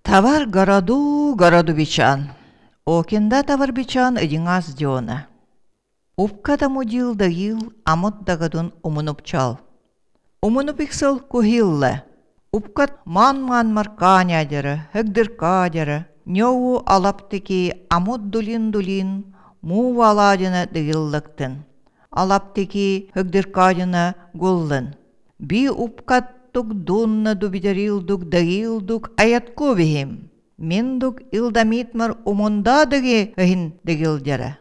Тавар городу бичан. Окинда тавар бичан ыдиңас диона. Упката мудил дагил амот дагадун умунупчал. Умунупиксел кухилла. Упкат ман марканядера, хэгдыркадера. Нёву алаптыки амот дулин му аладина дагиллактын. Алаптыки хэгдыркадина гуллын. Би упкат дунна дубидерилдук дагилдук аятку бихим. Миндук илдамитмар умундадыги хин дагилдера.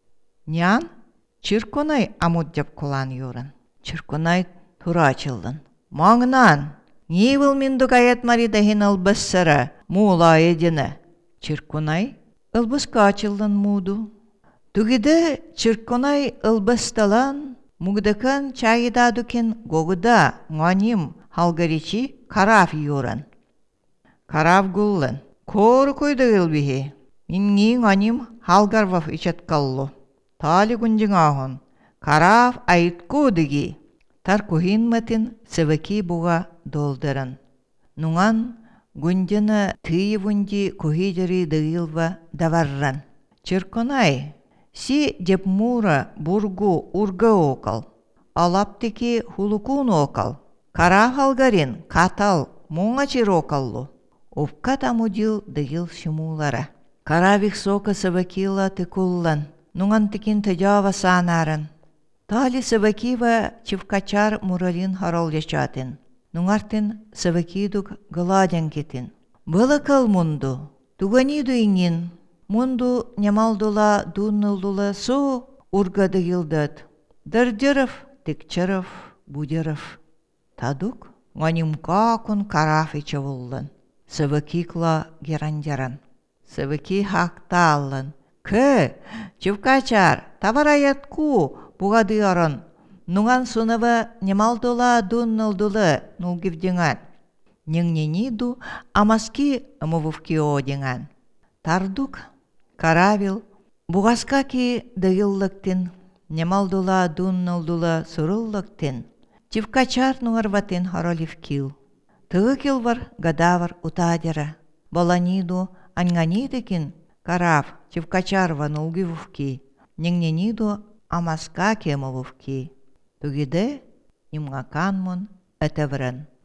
Нян чирконай амут деп кулан юрын. Чирконай турачылдын. Маңнан нивыл миндук аятмари дахин албассара мула едіне. Чирконай ылбыска ачылдын муду. Тугиде чирконай ылбасталан мугдакан чайдадукен гогуда ңаним халгаричи карав юран. Карав гуллан. Кору койдагыл бихи. Минги ңаним халгарвав ичаткаллу. Тали гунжин ахун. Карав айтку диги. Тар кухинматин севаки буга долдыран. Нуңан гунжина тыйывунди кухидери дагилва даварран. Чирконай. Си депмура бургу урга окал. Алаптики хулукун окал. Кара халгарин катал муңа чирокаллу. Упката мудил дагил шимулара. Каравих сока савакила тыкуллан. Нуңан тикин тажава санаран. Тали савакива чивкачар муралин харал ячатын. Нуңартин савакидук галадян кетин. Былакал мунду. Туганиду ингин. Мунду нямалдула дуннулула су урга дагилдат. Дардиров, тикчаров, будиров. Тадук ңанимка кун карафи чавуллан. Савакикла герандяран. Саваки хакталлан. Кы, чивкачар, тавараятку бугадыяран. Нуңан сунава немалдула дуннулдула нулгивдиңан. Ниңнениду амаски амовувки одиңан. Тардук, каравил, бугаскаки дагиллактин, немалдула дуннулдула суруллактин. Чивкачар нуңарватин хароливкил. Тыгыкил var гадавар утадера. Баланиду анганидыкин карав чивкачарва нулгивувки. Ниңнениду амаска кемовувки. Тугиде нимгаканмун этеврен.